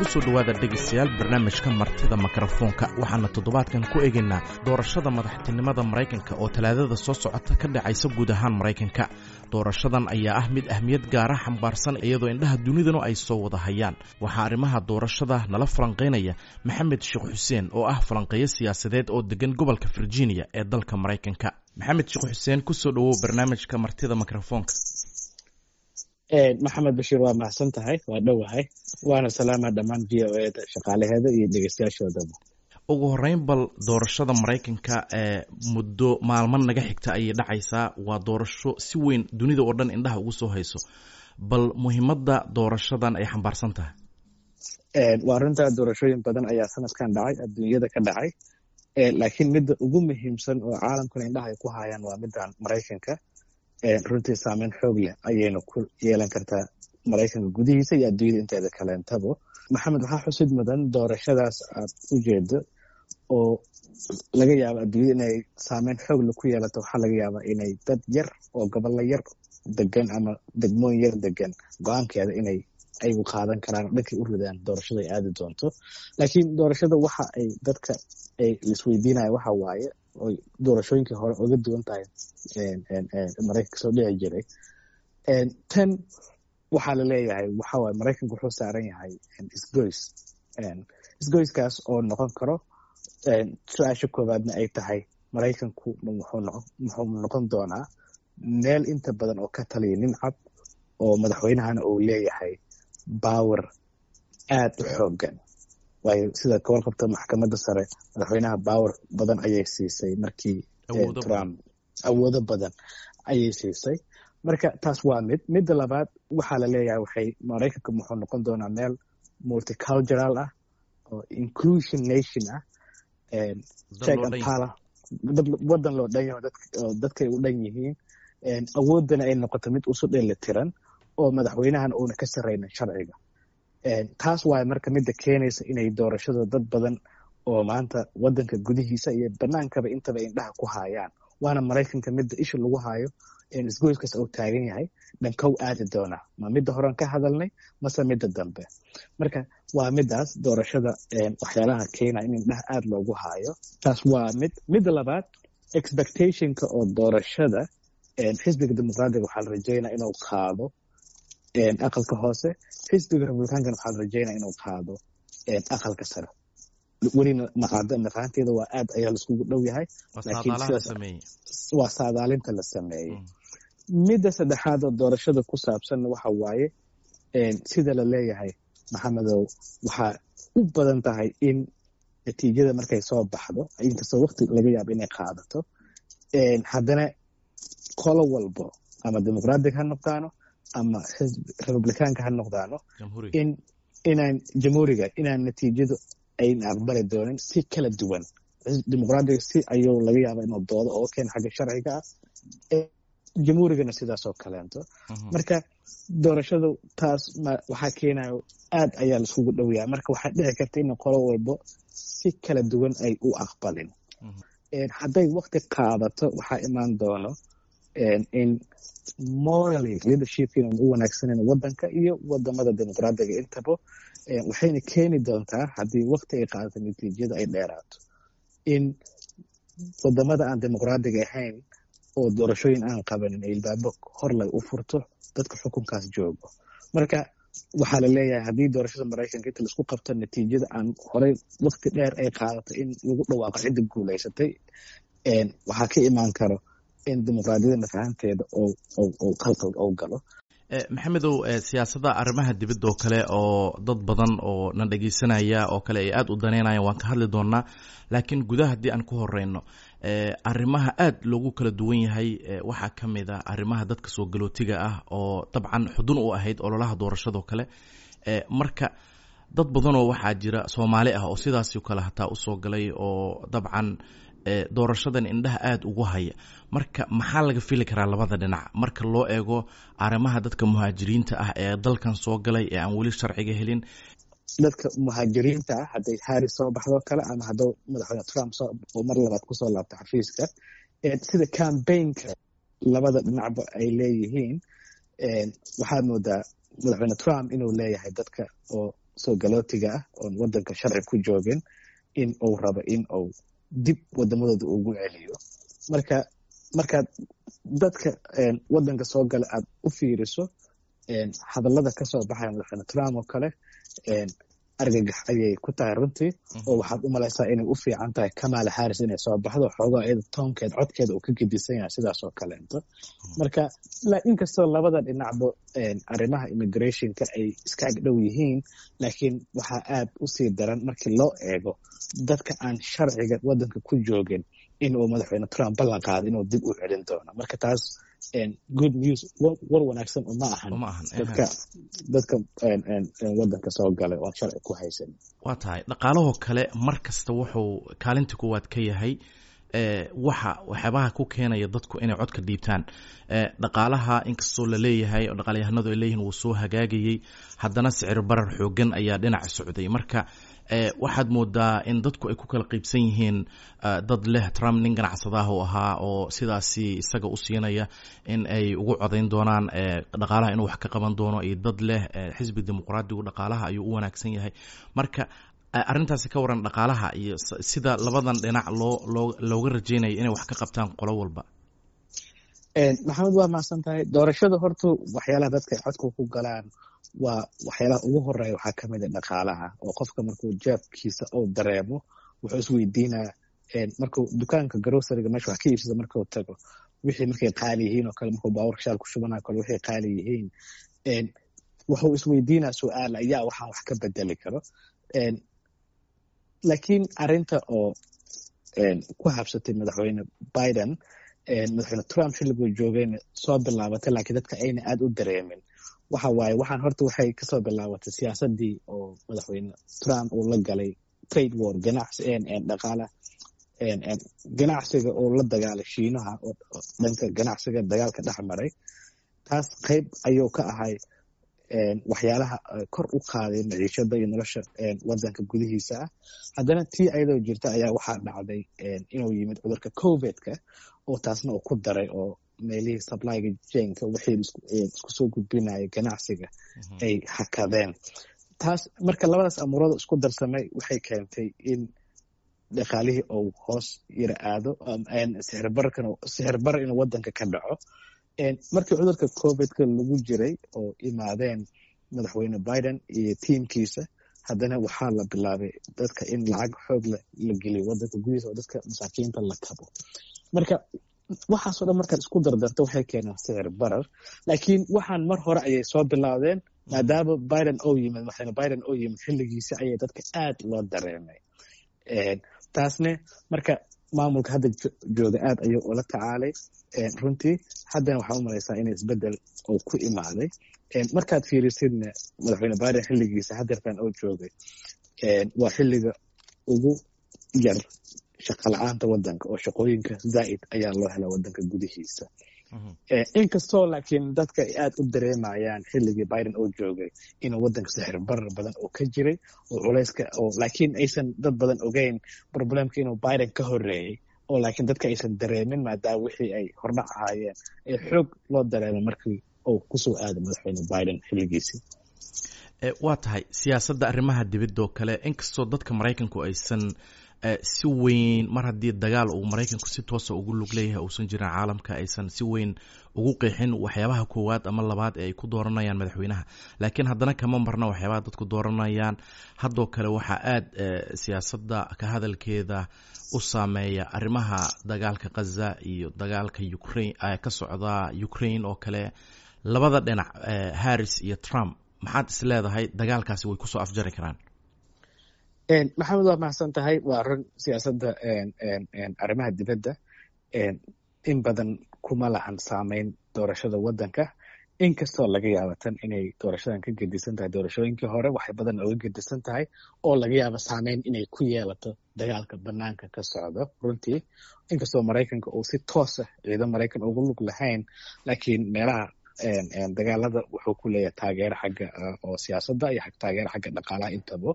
kusoo dhawaada dhegaystayaal barnaamijka martida mikrofoonka waxaana toddobaadkan ku eegaynaa doorashada madaxtinimada Mareykanka oo talaadada soo socota ka dhacaysa guud ahaan Mareykanka. Doorashadan ayaa ah mid ahmiyad gaar ah xambaarsan iyadoo indhaha dunidana ay soo wada hayaan. Waxaa arrimaha doorashada nala falanqeynaya Maxamed Sheekh Xuseen oo ah falanqeeye siyaasadeed oo degan gobolka Virginia ee dalka Mareykanka. Maxamed Sheekh Xuseen kusoo dhawow barnaamijka martida mikrofoonka. maxamed bashiir waa mahadsan tahay, waa dhowahay, waana salaama dhammaan VOA-da shaqaalaheeda iyo dhegeystayaashoodaba. Ugu horeyn bal doorashada Mareykanka muddo maalmo naga xigta ayay dhacaysaa. Waa doorasho si weyn dunida oo dhan indhaha ugu soo hayso. Bal muhiimadda doorashadan ay xambaarsan tahay. waa runtaa doorashooyin badan ayaa sanadkan dhacay, adduunyada ka dhacay, laakiin midda ugu muhiimsan oo caalamkuna indhaha ay ku hayaan waa middan Mareykanka. runtii saameyn xoog leh ayayna ku yeelan kartaa Mareykanka gudihiisa iyo adduunyada inteeda kaleentaba. maxamed, waxaa xusid mudan doorashadaas aad u jeedo oo laga yaabo adduunyada inay saameyn xoog leh ku yeelato. waxaa laga yaabaa inay dad yar oo gobollo yar degan ama degmooyin yar degan go-aankeeda inay ayagu qaadan karaan oo dhankay u ridaan doorashada ay aadi doonto. laakiin doorashada waxa ay dadka ay isweydiinaya waxa waaye oy doorashooyinkii hore uga duwan tahay Mareykanka soo dhici jiray. tan waxaa la leeyahay waxa waaye Mareykanka wuxuu saaran yahay isgoyskaas oo noqon karo su-aasha koowaadna ay tahay Mareykanku muxuu noqon doonaa meel inta badan oo ka taliya nin cad oo madaxweynahana uu leeyahay power aad u xoogan. waayo sida ka warqabta maxkamadda sare madaxweynaha power badan ayay siisay markii Trump awoodo badan ayay siisay. marka taas waa midda labaad waxaa la leeyahay waxay Mareykanka muxuu noqon doonaa meel multicultural ah oo inclusion nation ah, check and balance, wadan loo dhan yahay oo dadkay u dhan yihiin, awoodana ay noqoto mid usu dheelitiran oo madaxweynahan uuna ka sarreynin sharciga. taas waaye marka midda keenaysa inay doorashada dad badan oo maanta wadanka gudihiisa iyo banaankaba intaba indhaha ku hayaan. waana Mareykanka midda isha lagu hayo isgoyskaas uu taagan yahay dhankow aadi doonaa, ma midda horan ka hadalnay mase midda dambe. marka waa middaas doorashada waxyaalaha keena in indhaha aad loogu hayo. taas waa midda labaad expectationka oo doorashada xisbiga dimuqraadiga waxaa la rajeynaa inuu qaado aqalka hoose, xisbiga republikankana waxaa la rajeynaa inuu qaado aqalka sare. welina maqaada naqaanteeda waa aad ayaa laiskugu dhow yahay, laakiin waa saadaalinta la sameeyey. midda saddexaad oo doorashada ku saabsan waxa waaye sida la leeyahay maxamedow, waxaa u badan tahay in natiijada markay soo baxdo inkastoo waqti laga yaabo inay qaadato, haddana qolo walbo ama dimuqraadiga ha noqdaano ama republikaanka ha noqdaano jamhuuriga inaan natiijadu ayna aqbali doonin si kala duwan. dimuqraadiga si ayuu laga yaaba inuu doodo oo keena xagga sharciga ah, jamhuurigana sidaasoo kaleento. marka doorashadu taas waxaa keenayo aad ayaa laiskugu dhowayaa. marka waxaa dhici karta in qolo walbo si kala duwan ay u aqbalin. hadday waqti qaadato waxaa imaan doono in morally leadership inaan u wanaagsaneyn wadanka iyo wadamada dimuqraadiga intaba, waxayna keeni doontaa haddii waqti ay qaadato natiijada ay dheeraato in wadamada aan dimuqraadiga ahayn oo doorashooyin aan qabanin ay ilbaabo horlay u furto dadka xukunkaas joogo. marka waxaa la leeyahay haddii doorashada Mareykanka inta laisku qabto natiijada aan horey waqti dheer ay qaadato in lagu dhawaaqo cidda guulaysatay, waxaa ka imaan karo in dimuqraadiyada nafahanteeda oo qalqal oo galo. maxamedow, siyaasadda arrimaha dibadda oo kale oo dad badan oo na dhegeysanaya oo kale ay aad u daneynayaan waan ka hadli doonaa, laakiin gudaha haddii aan ku horeyno arrimaha aad loogu kala duwan yahay waxaa ka mid ah arrimaha dadka soo galootiga ah oo dabcan xudun u ahayd ololaha doorashadoo kale. marka dad badanoo waxaa jira Soomaali ah oo sidaasoo kale hataa usoo galay oo dabcan doorashadan indhaha aad ugu haya. marka maxaa laga fili karaa labada dhinac marka loo eego arrimaha dadka muhaajiriinta ah ee dalkan soo galay ee aan weli sharciga helin? dadka muhaajiriinta ah hadday Harris soo baxdo kale ama hadduu madaxweyne Trump oo mar labaad kusoo laabto xafiiska, sida campaignka labada dhinacba ay leeyihiin, waxaad moodaa madaxweyne Trump inuu leeyahay dadka oo soo galootiga ah oon wadanka sharci ku joogin in uu rabo in uu dib wadamadooda ugu celiyo. markaad dadka wadanka soo gala aad u fiiriso hadallada kasoo baxaya madaxweyne Trump oo kale argagax ayay ku tahay runtii, oo waxaad u malaysaa inay u fiican tahay Kamala Harris inay soo baxdo xoogaa iyada toonkeed codkeeda uu ka gedisan yahay sidaas oo kaleento. marka inkastoo labada dhinacba arrimaha immigrationka ay iska agdhow yihiin, laakiin waxaa aad u sii daran markii loo eego dadka aan sharciga wadanka ku joogin inuu madaxweyne Trump ballan qaado inuu dib u celin doono. marka taas good news, war wanaagsan uma ahan dadka wadanka soo galay oo sharci ku haysan. waa tahay dhaqaalahoo kale mar kasta wuxuu kaalinta kuwaad ka yahay waxyaabaha ku keenaya dadku inay codka dhiibtaan. dhaqaalaha inkastoo la leeyahay oo dhaqaalyahanadu ay leeyihiin wuu soo hagaagayey, haddana sicir barar xoogan ayaa dhinaca socday. marka waxaad moodaa in dadku ay ku kala qaybsan yihiin, dad leh Trump nin ganacsadaha u ahaa oo sidaasi isaga u siinaya in ay ugu codayn doonaan dhaqaalaha inuu wax ka qaban doono, iyo dad leh xisbi dimuqraadigu dhaqaalaha ayuu u wanaagsan yahay. marka arrintaasi ka waran dhaqaalaha iyo sida labadan dhinac looga rajaynayo inay wax ka qabtaan qolo walba. maxamed waa mahadsan tahay. doorashada horta waxyaalaha dadka ay codka ku galaan waa waxyaalaha ugu horeeya waxaa ka mid a dhaqaalaha, oo qofka markuu jeebkiisa uu dareemo wuxuu isweydiinaa markuu dukaanka groceryga meesha wax ka iibsada markuu tago wixii markay qaali yihiin oo kale, markuu baabuurka shaal ku shubanayo kale wixii qaali yihiin, wuxuu isweydiinaa su-aal ayaa waxaan wax ka bedeli karo. laakiin arinta oo ku habsatay madaxweyne Biden, madaxweyne Trump xilliguu joogayna soo bilaabatay, laakiin dadka ayna aad u dareemin. waxa waaye waxaan horta waxay kasoo bilaabatay siyaasadii oo madaxweyne Trump uu la galay trade war, ganacsiga oo la dagaalay Shiinaha oo dhanka ganacsiga dagaalka dhex maray. taas qayb ayuu ka ahay waxyaalaha kor u qaaday maciishada iyo nolosha wadanka gudihiisa ah. haddana tii ayadoo jirta ayaa waxaa dhacday inuu yimid cudurka COVID-ka, oo taasna uu ku daray oo meelihii supplyga chainka wixii isku soo gudbinaya ganacsiga ay hakadeen. taas marka labadaas amuurada isku darsamay waxay keentay in dhaqaalihii uu hoos yara aado, sixir bar inuu wadanka ka dhaco. markii cudurka COVID-ka lagu jiray oo imaadeen madaxweyne Biden iyo tiimkiisa, haddana waxaa la bilaabay dadka in lacag xoog la geliyo wadanka gudihiisa oo dadka masaakiinta la kabo. marka waxaasoo dhan markaad isku dardarto waxay keenaan sicir barar. laakiin waxaan mar hore ayay soo bilaabeen maadaama madaxweyne Biden oo yimid xilligiisa ayay dadka aad loo dareemay. taasne marka maamulka hadda jooga aad ayuu ula tacaalay runtii. haddana waxaa u malaysaa in isbedel uu ku imaaday. markaad fiirisidna madaxweyne Biden xilligiisa hadeertan oo joogay waa xilliga ugu yar shaqo la-aanta wadanka, oo shaqooyinka zaa'id ayaa loo helaa wadanka gudihiisa. inkastoo laakiin dadka ay aad u dareemayaan xilligii Biden oo joogay inuu wadanka sixir barar badan oo ka jiray oo culayska laakiin aysan dad badan ogeyn problemka inuu Biden ka horeeyey, oo laakiin dadka aysan dareemin maadaama wixii ay hordhac ahaayeen ee xoog loo dareemo markii uu kusoo aaday madaxweyne Biden xilligiisii. waa tahay siyaasadda arrimaha dibadda oo kale, inkastoo dadka Maraykanku aysan si weyn, mar haddii dagaal uu Maraykanku si toosa ugu lug leeyahay uusan jirin caalamka, aysan si weyn ugu qeexin waxyaabaha koowaad ama labaad ee ay ku dooranayaan madaxweynaha. laakiin haddana kama marna waxyaabaha dadku dooranayaan. haddoo kale waxaa aad siyaasadda ka hadalkeeda u saameeya arrimaha dagaalka Gaza iyo dagaalka Ukraine ka socda Ukraine oo kale. labada dhinac Harris iyo Trump, maxaad is leedahay dagaalkaasi way kusoo afjari karaan? maxamed waa mahadsan tahay. waa run siyaasadda arrimaha dibadda in badan kuma lahan saameyn doorashada wadanka, inkastoo laga yaabo tan inay doorashadan ka gedisan tahay doorashooyinkii hore, waxay badan oga gedisan tahay oo laga yaabo saameyn inay ku yeelato dagaalka banaanka ka socdo runtii. inkastoo Maraykanka uu si toos ah ciidan Maraykan ugu lug lahayn, laakiin meelaha dagaalada wuxuu ku leeyahay taageero xagga oo siyaasadda iyo taageero xagga dhaqaalaha intaba.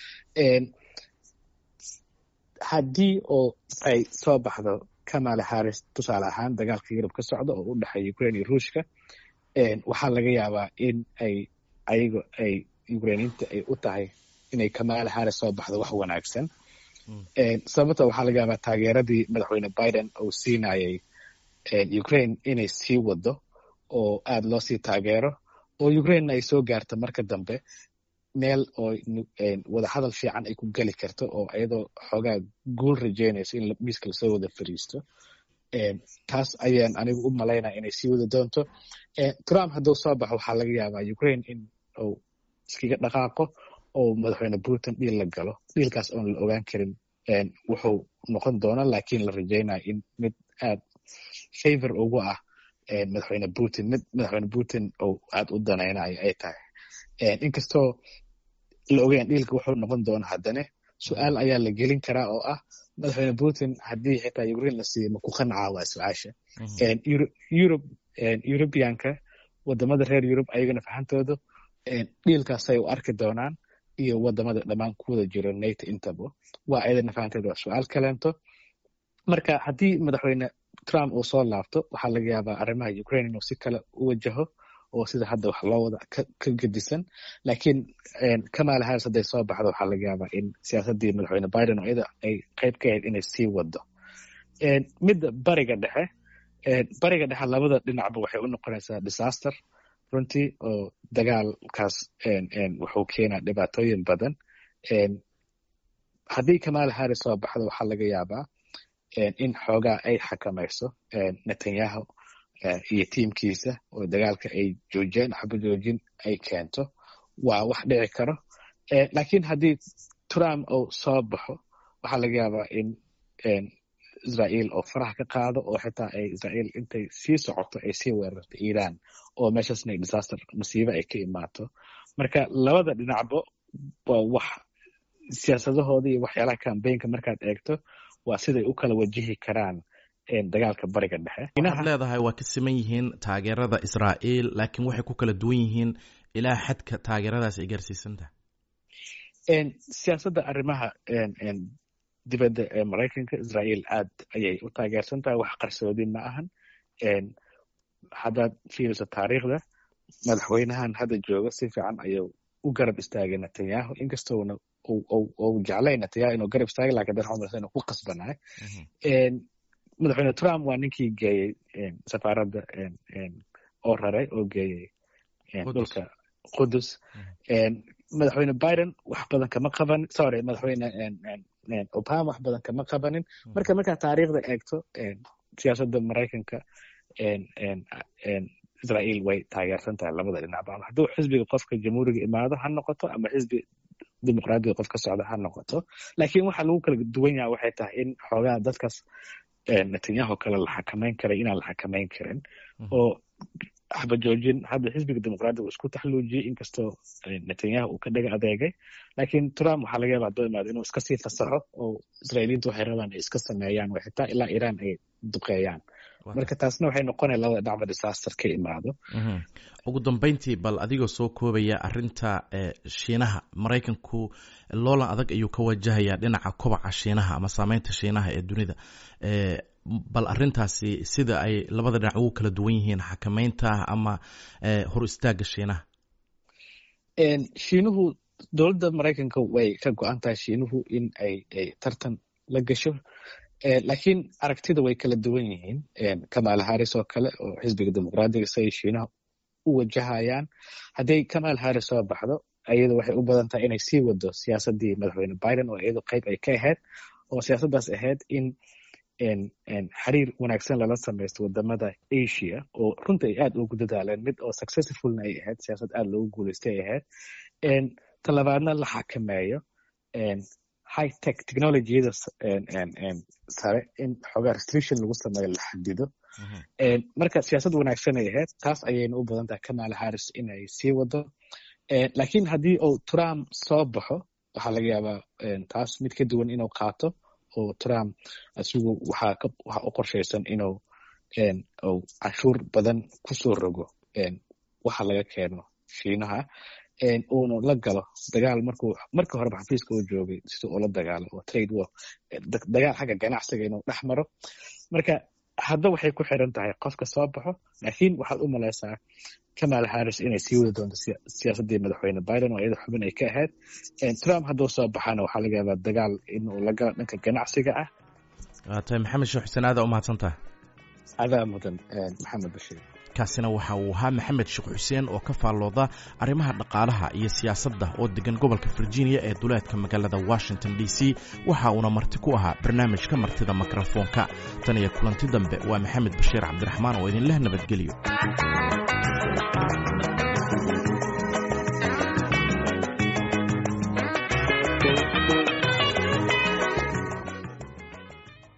haddii oo ay soo baxdo Kamala Harris tusaale ahaan dagaalka Yurub ka socda oo u dhexeeya Ukraine iyo Ruushka, waxaa laga yaabaa in ay ayagu ay ukrainiinta ay u tahay inay Kamala Harris soo baxdo wax wanaagsan. Sababta waxaa laga yaabaa taageeradii madaxweyne Biden uu siinayay Ukraine inay sii wado oo aad loo sii taageero oo Ukraine ay soo gaarto marka dambe meel oo wadahadal fiican ay ku geli karto oo iyadoo xoogaa guul rajeynayso in miiska lasoo wada fariisto. Taas ayaan anigu u malaynaya inay sii wada doonto. Trump hadduu soo baxo waxaa laga yaabaa Ukraine in uu iskaga dhaqaaqo oo madaxweyne Putin dhiil la galo. Dhiilkaas oon la ogaan karin wuxuu noqon doonaa, laakiin la rajeynayo in mid aad favor ugu ah madaxweyne Putin oo aad u danaynayo ay tahay. Inkastoo la ogeyn dhiilka wuxuu noqon doona, haddana su-aal ayaa la gelin karaa oo ah madaxweyne Putin haddii xitaa Ukraine la siiyo ma ku qancaa waa su-aasha. Europeanka wadamada reer Yurub ayagana fahantooda dhiilkaasay u arki doonaan iyo wadamada dhammaan ku wada jiro NATO intaba waa ayadana fahanteeda waa su-aal kaleento. Marka haddii madaxweyne Trump uu soo laabto waxaa laga yaabaa arrimaha Ukraine inuu si kale u wajaho oo sida hadda wax loo wada ka gedisan. Laakiin Kamala Harris hadday soo baxdo waxaa laga yaabaa in siyaasaddii madaxweyne Biden oo iyada ay qayb ka ahayd inay sii wado. Midda bariga dhexe labada dhinacba waxay u noqonaysaa disaster runtii, oo dagaalkaas wuxuu keenaa dhibaatooyin badan. Haddii Kamala Harris soo baxdo waxaa laga yaabaa in xoogaa ay xakamayso Netanyahu iyo tiimkiisa oo dagaalka ay joojiyaan, xabad joojin ay keento, waa wax dhici karo. Laakiin haddii Trump uu soo baxo waxaa laga yaabaa in Israel oo faraha ka qaado oo xitaa ay Israel intay sii socoto ay sii weerarto Iran oo meeshaasna disaster musiibo ay ka imaato. Marka labada dhinacba waa wax siyaasadahooda iyo waxyaalaha campaignka markaad eegto waa siday u kala wajihi karaan dagaalka bariga dhexe. Waxaad leedahay waa ka siman yihiin taageerada Israel, laakiin waxay ku kala duwan yihiin ilaa xadka taageeradaas ay gaarsiisantahay. Siyaasadda arrimaha dibadda ee Maraykanka Israel aad ayay u taageersan tahay, wax qarsoodi ma ahan. Haddaad fiiriso taariikhda madaxweynahan hadda jooga si fiican ayuu u garab istaagay Netanyahu, inkastoona uu jeclay Netanyahu inuu garab istaagay, laakiin dad xumar inuu ku qasbanaay. Madaxweyne Trump waa ninkii geeyey safaaradda oo raray oo geeyey dhulka Qudus. Madaxweyne Biden wax badan kama qabanin, madaxweyne Obama wax badan kama qabanin. Markaa taariikhda eegto siyaasadda Maraykanka Israel way taageersan tahay labada dhinacba. Hadduu xisbiga qofka jamhuuriga imaado ha noqoto ama xisbi dimuqraadiga qof ka socda ha noqoto. Laakiin waxa lagu kala duwan yahay waxay tahay in xoogaa dadkaas Netanyahu kale la xakamayn karay inaan la xakamayn karin oo xabad joojin hadda xisbiga dimuqraadiga isku taxluujiyey, inkastoo Netanyahu uu ka dhaga adeegay. Laakiin Trump waxaa laga yaabaa hadduu imaado inuu iska sii fasaxo oo Israailiyiintu waxay rabaan ay iska sameeyaan oo xitaa ilaa Iran ay duqeeyaan. Marka taasna waxay noqonaya labada dhinacba disaster ka imaado. Ugu dambeyntii bal adigoo soo koobaya arinta Shiinaha, Maraykanku loolan adag ayuu ka wajahayaa dhinaca kobaca Shiinaha ama saameynta Shiinaha ee dunida. Bal arintaasi sida ay labada dhinac ugu kala duwan yihiin xakameynta ama hor istaaga Shiinaha. Shiinuhu dowladda Maraykanka way ka go-an tahay Shiinuhu in ay tartan la gasho. Laakiin aragtida way kala duwan yihiin. Kamala Harris oo kale oo xisbiga dimuqraadiga say Shiinaha u wajahayaan. Hadday Kamala Harris soo baxdo ayadu waxay u badan tahay inay sii wado siyaasaddii madaxweyne Biden oo iyadu qayb ay ka ahayd, oo siyaasaddaas ahayd in xiriir wanaagsan lala samaysto wadamada Asia oo runta ay aad ugu dadaaleen, mid oo successfulna ay ahayd, siyaasad aad loogu guulaystay ay ahayd. Talabaadna la xakameeyo high tech technologyada sare in xoogaa restriction lagu sameeyo la xadido. Marka siyaasad wanaagsan ay ahayd, taas ayayna u badan tahay Kamala Harris inay sii wado. Laakiin haddii uu Trump soo baxo waxaa laga yaabaa taas mid ka duwan inuu qaato oo Trump asigu waxa u qorshaysan inuu cashuur badan kusoo rogo waxa laga keeno Shiinaha, uuna la galo dagaal marka horeba xafiiska uu joogay sida uu la dagaalo oo trade war, dagaal xagga ganacsiga inuu dhex maro. Marka hadda waxay ku xiran tahay qofka soo baxo, laakiin waxaad u malaysaa Kamala Harris inay sii wadi doonto siyaasaddii madaxweyne Biden oo iyada xubin ay ka ahayd. Trump hadduu soo baxana waxaa laga yaabaa dagaal inuu la galo dhanka ganacsiga ah. tahay maxamed sheekh xuseen aad u mahadsantahay. adaa mudan maxamed bashiir. kaasina waxa uu ahaa maxamed sheekh xuseen oo ka faallooda arrimaha dhaqaalaha iyo siyaasadda oo degan gobolka Virginia ee duleedka magaalada Washington DC. waxa uuna marti ku ahaa barnaamijka martida mikrofoonka. tan iyo kulanti dambe waa maxamed bashiir cabdiraxmaan oo idin leh nabadgelyo.